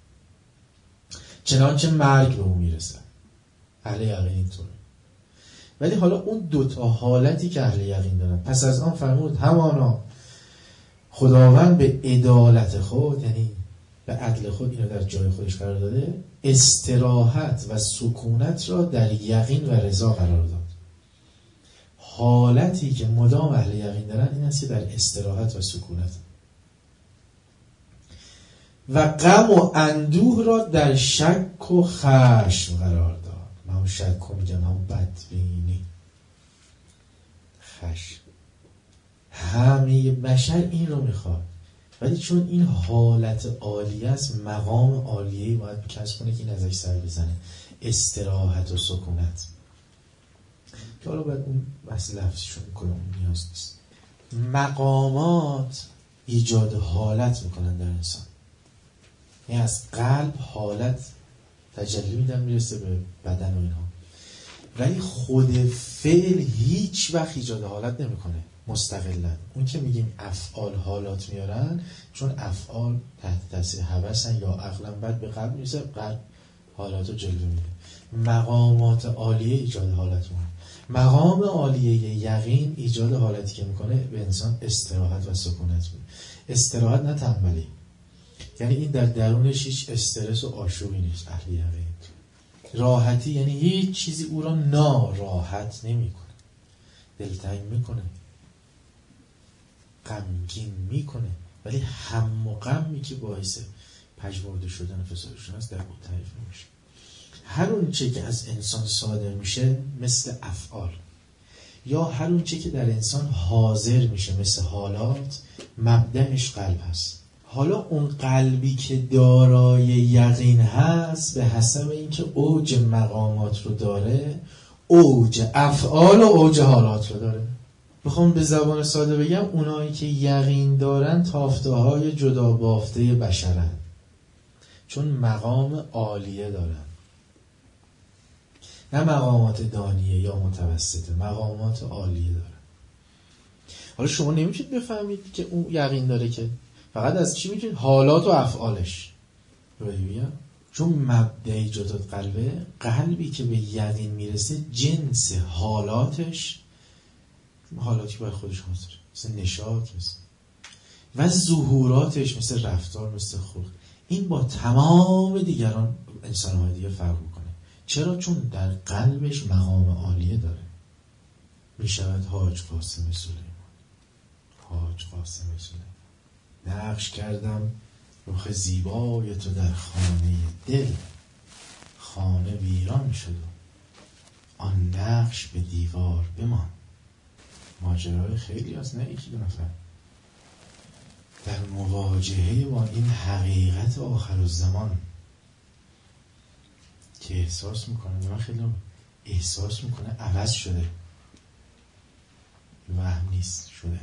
چنانچه مرگ به او میرسد. اهل یقین اینطوره. ولی حالا اون 2 حالتی که اهل یقین دارن، پس از آن فرمود همانا خداوند به عدالت خود، یعنی به عدل خود، اینو در جای خودش قرار داده، استراحت و سکونت را در یقین و رضا قرار داد. حالتی که مدام اهل یقین دارن این است که در استراحت و سکونت، و غم و اندوه را در شک و خشم قرار داد. من هم شک رو میگم، هم بدبینی، خشم، هم همه بشر این رو میخواد، ولی چون این حالت عالیه است، مقام عالیه‌ای باید کسب کنه که این ازش سر بزنه، استراحت و سکونت، که حالا باید اون بحث لفظشون کنه، اون نیاز نیست. مقامات ایجاد حالت میکنن در انسان، یعنی از قلب حالت تجلی میدن میرسه به بدن و اینها، ولی خود فعل هیچ وقت ایجاد حالت نمیکنه مستقلا. اون که میگیم افعال حالات میارن، چون افعال تحت تاثیر هوسن یا عقلا بعد به قلب میرسه، قلب حالات رو جلوه میده. مقامات عالیه ایجاد حالت میکنه. مقام عالیه یقین ایجاد حالتی که میکنه به انسان استراحت و سکونت میده. استراحت نه تنبلی، یعنی این در درونش هیچ استرس و آشوبی نیست. اهل یقین راحتی یعنی هیچ چیزی او را ناراحت نمیکنه، دلتنگ میکنه، غمگین میکنه، ولی هم و غمی که باعث پژمرده شدن فساد شدن است در اون تعریف نمیشه. هر اون چه که از انسان صادر میشه مثل افعال، یا هر اون چه که در انسان حاضر میشه مثل حالات، مبدأش قلب هست. حالا اون قلبی که دارای یقین هست به حسب اینکه اوج مقامات رو داره، اوج افعال و اوج حالات رو داره. بخوام به زبان ساده بگم، اونایی که یقین دارن تافته های جدا بافته بشرن، چون مقام عالیه دارن، نه مقامات دانیه یا متوسطه، مقامات عالیه دارن. حالا شما نمیتونید بفهمید که اون یقین داره، که فقط از چی میتونید؟ حالات و افعالش رو ببینید. چون مبدأ ایجادات قلبه، قلبی که به یقین میرسه جنس حالاتش، حالاتی باید خودش حاضر، مثل نشاط مثل و ظهوراتش، مثل رفتار، مثل خلق، این با تمام دیگران انسان‌های دیگه فرق میکنه. چرا؟ چون در قلبش مقام عالیه داره. میشود حاج قاسم سلیمان. حاج قاسم سلیمان: نقش کردم رخ زیبای تو در خانه دل، خانه ویران شد آن نقش به دیوار بمان. ماجرای خیلی از نه یکی دو نفر در مواجهه با این حقیقت آخرالزمان که احساس میکنه، من خیلی احساس میکنه عوض شده، وهم نیست، شده.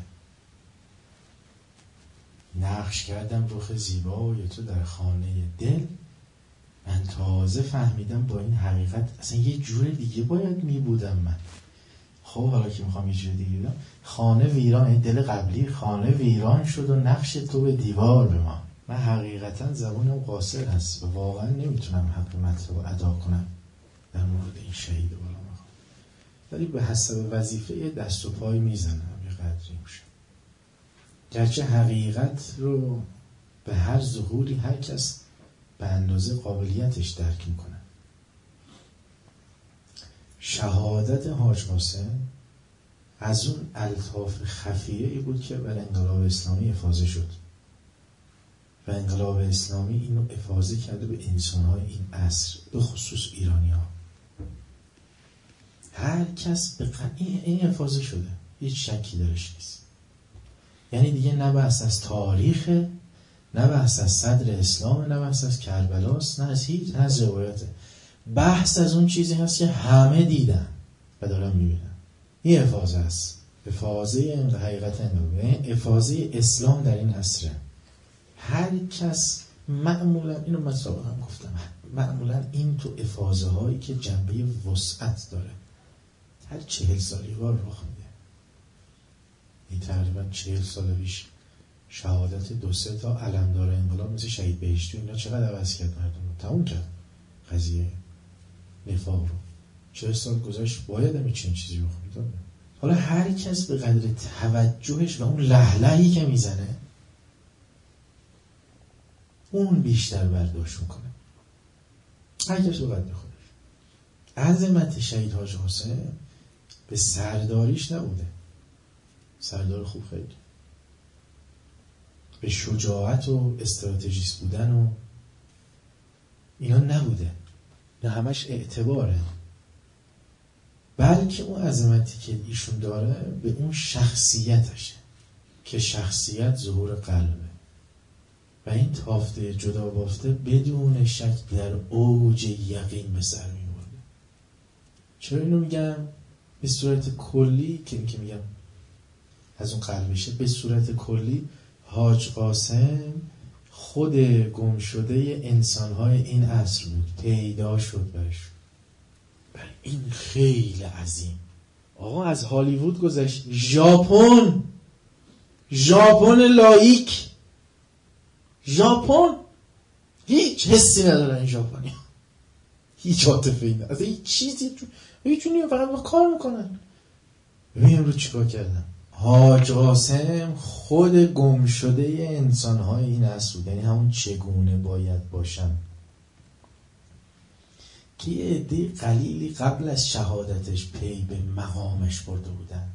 نقش کردم رخ زیبای تو در خانه دل، من تازه فهمیدم با این حقیقت اصلا یه جور دیگه باید میبودم من. خب حالا که میخوام یه جور دیگه بودم، خانه ویران، دل قبلی خانه ویران شد و نقش تو به دیوار بمان. من حقیقتا زبانم قاصر هست و واقعا نمیتونم حق مطلب ادا کنم در مورد این شهید بالا مقام، ولی به حسب وظیفه دست و پای میزنم، یه قدری میشه. گرچه حقیقت رو به هر ظهوری هر کس به اندازه قابلیتش درک میکنه. شهادت حاج قاسم از اون الطاف خفیه‌ای بود که بر انقلاب اسلامی افاضه شد و انقلاب اسلامی اینو افاضه کرده به انسان‌های این عصر، به خصوص ایرانی‌ها. هر کس به این افاضه شده، هیچ شکی درش نیست. یعنی دیگه نه بحث از تاریخه، نه بحث از صدر اسلام، نه بحث از کربلاست، نه از هیچ، نه از روایته. بحث از اون چیزی هست که همه دیدن و دارن میبینن. این افاضه است، افاضه حقیقت انقلاب، افاضه اسلام در این عصره. هر کس معمولا، اینو من سابقا هم گفتم، معمولا این تو افاضه هایی که جنبه وسعت داره هر 40 سالی بار رخ میده. این تقریبا 40 سال پیش شهادت 2-3 تا علمدار انقلاب مثل شهید بهشتی اینا چقدر عوض کرد مردم رو، تموم کرد قضیه نفاق رو. 40 سال گذشت، باید هم چنین چیزی رخ میداد. حالا هر کس به قدر توجهش و اون لهلهی که میزنه اون بیشتر برداشت میکنه. هر کس به قدر خودش. عظمت شهید حاج قاسم به سرداریش نبوده، سردار خوب خیلی، به شجاعت و استراتژیست بودن و اینا نبوده، نه همش اعتباره، بلکه اون عظمتی که ایشون داره به اون شخصیتشه. که شخصیت ظهور قلبه و این تافته جدا بافته بدون شک در اوج یقین به سر می‌برده. چرا اینو میگم؟ به صورت کلی که میگم از اون قلبشه، به صورت کلی حاج قاسم خود گم شده انسان‌های این عصر بود، پیدا شد برش. این خیلی عظیم. آقا از هالیوود گذشت، ژاپن لایک، ژاپن هیچ حسی ندارن این ژاپنی، هیچ عاطفه‌ای ندارن، اصلا هیچ چیزی هیچ چیزی، فقط با کار میکنن. ببین امروز چیکار کردن؟ حاج قاسم خود گم شده انسان‌های این عصر بود، یعنی همون چگونه باید باشن که یه عده قلیلی قبل از شهادتش پی به مقامش برده بودن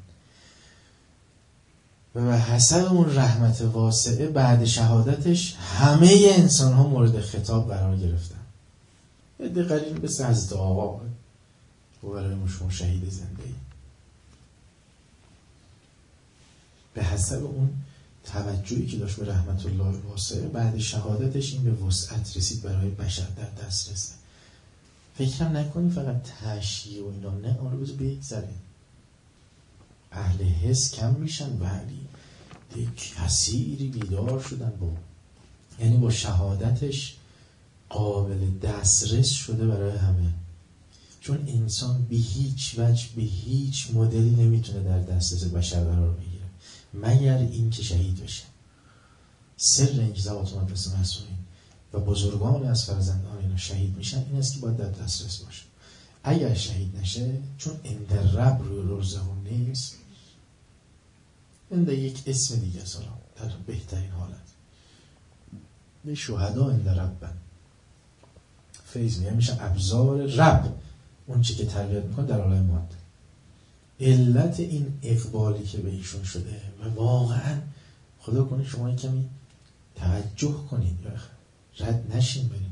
و به حسب اون رحمت واسعه بعد شهادتش همه انسان ها مورد خطاب قرار گرفتن. یه عده قلیل مثل حضرت آقا و برای شما شهید زنده ای، به حسب اون توجهی که داشت به رحمت الله واسعه بعد شهادتش این به وسعت رسید برای بشر در دست رسه. فکرم نکنی فقط تشییع و اینا، نه، آره بذار بگذره. اهل حس کم میشن ولی کثیری بیدار شدن، یعنی با شهادتش قابل دسترس شده برای همه. چون انسان به هیچ وجه به هیچ مدلی نمیتونه در دسترس بشر قرار بگیره مگر این که شهید بشه. سر اینکه زوات مدرسه مسئولین و بزرگان از فرزندان اینا شهید میشن این است که باید در دسترس باشه. اگر شهید نشه، چون اند رب روی رزقون نیست، اند یک اسم دیگه است، در بهترین حالت به شهدا اند ربن فیض میشن ابزار رب، اون چی که تربیت میکن در عالم ماده. علت این اقبالی که به ایشون شده و واقعا خدا کنه شما کمی توجه کنید، رد نشین برید.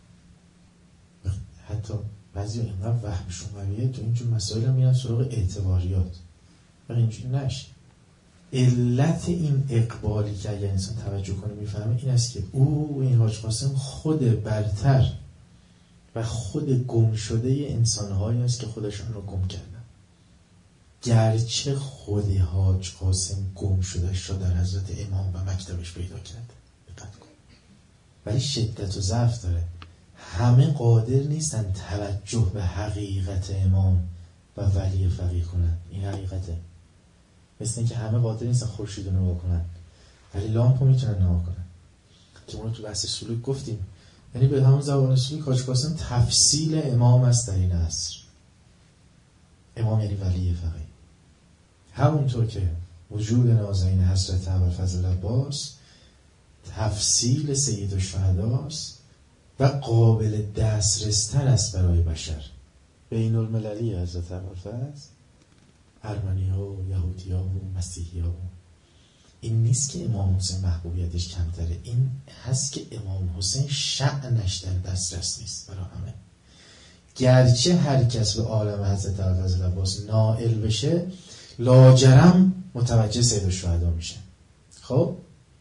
حتی بعضی اینقدر وهمشون قویه تو اینجور مسائل هم میرن سراغ اعتباریات و اینجوری نشین. علت این اقبالی که اگر انسان توجه کنه میفهمه این است که او این حاج قاسم خود برتر و خود گم شده انسان‌هایی است که خودشان رو گم کردن. گرچه خود حاج قاسم گم شدهش را در حضرت امام و مکتبش پیدا کرده، دقت کن، ولی شدت و ضعف داره. همه قادر نیستن توجه به حقیقت امام و ولی فقیه کنن. این حقیقته. مثل این که همه قادر نیستن خورشید رو نگاه کنن ولی لامپ رو میتونن نگاه کنن، که اون رو تو بحث سلوک گفتیم. یعنی به همون زبان سلوک حاج قاسم تفصیل امام است در این عصر. امام یعنی ولی فقیه. همونطور که وجود نازنین حضرت ابوالفضل عباس تفصیل سید الشهداست و قابل دسترستر است برای بشر. بین المللی حضرت ابوالفضل ارمنی ها و یهودی ها و مسیحی ها. این نیست که امام حسین محبوبیتش کمتره، این هست که امام حسین شأنش در دسترس نیست برای همه. گرچه هر کس به عالم حضرت ابوالفضل عباس نائل بشه لاجرم متوجه سید الشهدا میشه. خب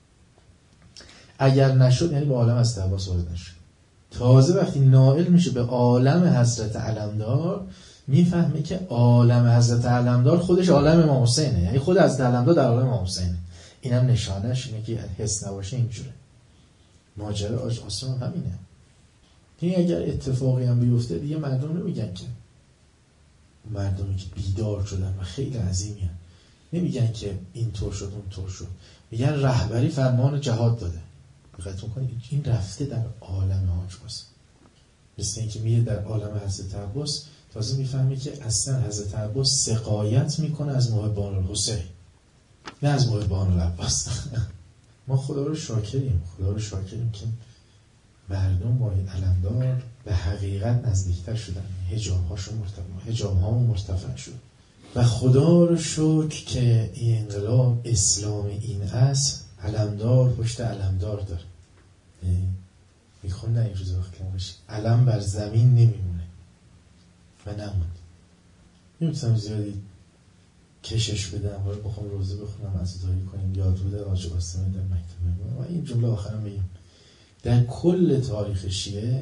اگر نشد یعنی به عالم حضرت عباس وارد نشد. تازه وقتی نائل میشه به عالم حضرت علمدار میفهمه که عالم حضرت علمدار خودش عالم امام حسینه، یعنی خود حضرت علمدار در عالم امام حسینه. اینم نشانش اینه که حس نباشه اینجوره. ماجرا حاج قاسم همینه. این اگر اتفاقی هم بیفته دیگه مردم نمیگن که، مردمی که بیدار شدن و خیلی عظیمی نمیگن که این طور شد اون طور شد، میگن رهبری فرمان جهاد داده. دقت کنید این رفته در عالم حاج قاسم. مثل اینکه میره در عالم حضرت عباس تازه میفهمی که اصلا حضرت عباس سقایت میکنه از محبان الحسین نه از محبان العباس. ما خدا رو شاکریم که مردم با این علمدار به حقیقت نزدیکتر شدن، حجاب ها مرتفع شد و خدا رو شکر که این انقلاب اسلام این عصر علمدار پشت علمدار داره. میخوندن این روز وقت کم باشی علم بر زمین نمیمونه و نموند. نمیتونم زیادی کشش بدم و بخوام روزه بخونم عزاداری کنیم یادبود حاج قاسم در مکتب ما. و این جمله آخرم بگم، در کل تاریخ شیعه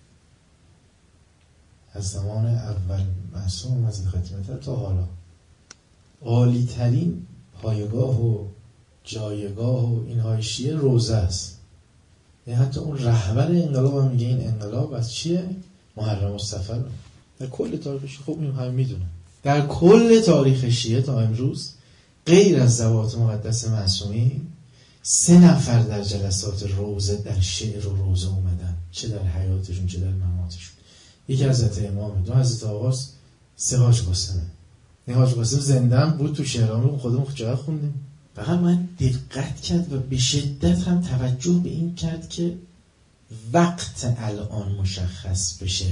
از زمان اول معصوم حضرت ختیمه تا حالا عالی ترین پایگاه و جایگاه و اینهای شیعه روزه است. یعنی حتی اون رهبر انقلاب هم میگه این انقلاب از چیه؟ محرم و صفر. در کل تاریخ شیعه، خب این همه میدونن، در کل تاریخ شیعه تا امروز غیر از ذوات مقدس معصومین 3 نفر در جلسات روزه در شعر و روزه اومدن، چه در حیاتشون چه در مماتشون. یکی حضرت امام، 2 حضرت آقاست، 3 حاج قاسمه. این حاج قاسم زنده هم بود، تو شعرامون خودمون چقدر خوندیم. فقط من دقت کرد و به شدت هم توجه به این کرد که وقت الان مشخص بشه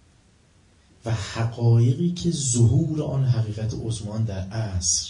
و حقایقی که ظهور آن حقیقت عظمان در عصر،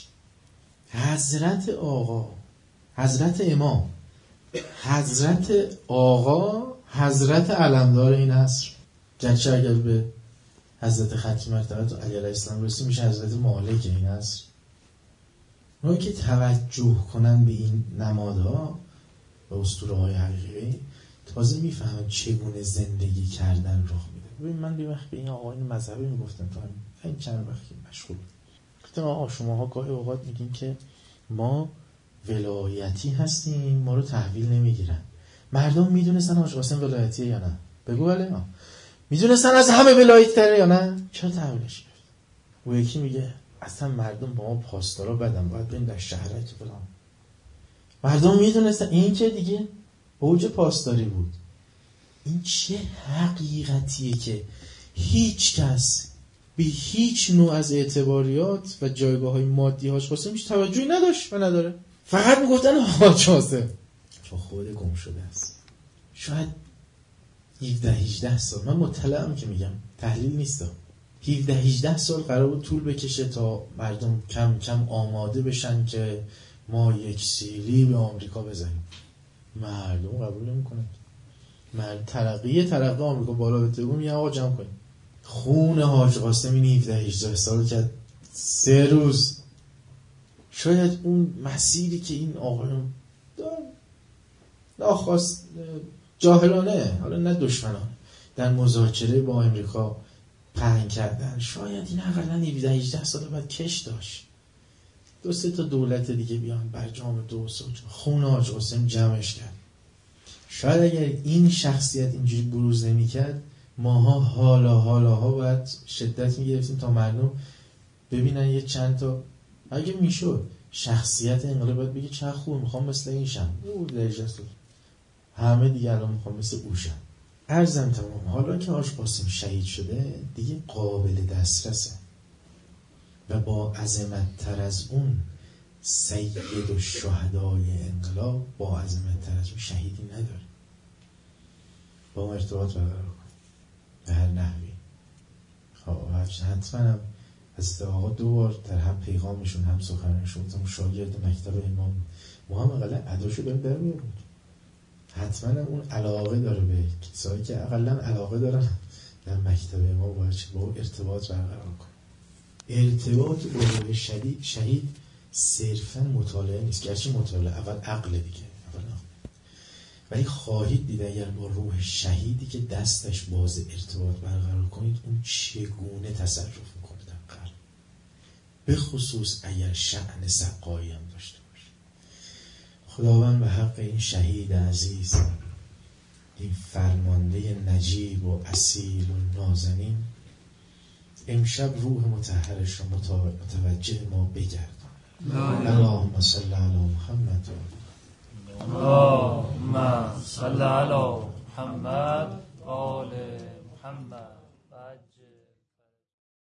حضرت آقا، حضرت امام، حضرت آقا، حضرت علمدار این عصر، گرچه اگر به حضرت ختم مرتبت و علی علیه السلام رسید میشه حضرت مالک این عصر. اونایی که توجه کنن به این نمادها و اسطوره‌های حقیقی تازه میفهمن چگونه زندگی کردن رخ میده. ببین من یه وقت به این آقایون مذهبی میگفتم تا همین چند وقتی مشغول گفتم آقا شماها گاهی اوقات میگین که ما ولایتی هستیم، ما رو تحویل نمیگیرن. مردم میدونستن حاج قاسم ولایتیه یا نه؟ بگو بله. میدونستن از همه ولایتی تره یا نه؟ چرا تحویلش گرفت؟ او یکی میگه اصلا مردم با ما پاسدارا بدن، باید بریم در شهرک فلان. مردم میدونستن. این که دیگه اوج پاسداری بود. این چه حقیقتیه که هیچ کس به هیچ نوع از اعتباریات و جایگاه‌های مادی حاج قاسم هیچ توجهی نداشت و نداره. فقط میگفتن حاج قاسم. چون خود گم شده است. شاید 17-18 سال، من مطلعم که میگم تحلیل نیست، 17-18 سال قرار بود طول بکشه تا مردم کم کم آماده بشن که ما یک سیلی به آمریکا بزنیم. مردم قبول نمی‌کنن. ترقی آمریکا بالا بتگم یه آقا جمع کنیم. خون حاج قاسم این 17-18 سال که 3 روز شاید اون مسیری که این آقایون ناخواست جاهلانه، حالا نه دشمنانه، در مذاکره با آمریکا پهن کردن، شاید این اقلا 17-18 سال بعد کش داشت. 2-3 تا دولت دیگه بیان برجام 2 خون حاج قاسم جمعش کرد. شاید اگر این شخصیت اینجوری بروز نمی‌کرد، ماها حالاها باید شدت می‌گرفتیم تا مردم ببینن یه چند تا، اگه میشد شخصیت انقلاب باید بگه چه خوب میخوام مثل این شم، همه دیگه الان میخوام مثل او شم. عرضم تمام. حالا که حاج قاسم شهید شده دیگه قابل دسترسه و با عظمت تر از اون سید الشهدای انقلاب با عظمت تر از اون شهیدی نداره. با اون ارتباط برقرار کن به هر نحوی. خب حتما هم از آقا 2 بار در هم پیغامشون هم سخنرانیشون هم شاگرد مکتب امام ما هم اقلا اداشو داریم در میاریم. حتما هم اون علاقه داره به کسایی که اقلا علاقه دارن در مکتب ما باید با ارتباط برقرار کن. ارتباط با روح شهید صرفا مطالعه نیست، گرچه مطالعه اول عقل دیگه ولی خواهید دید اگر با روح شهیدی که دستش باز ارتباط برقرار کنید اون چگونه تصرف میکنه در قلب، به خصوص اگر شأن سقایی هم داشته باشه. خداوند به حق این شهید عزیز، این فرمانده نجیب و اصیل و نازنین، امشب روح مطهرش رو متوجه ما بگردان. اللهم صل علی محمد اللهم صل علی محمد آل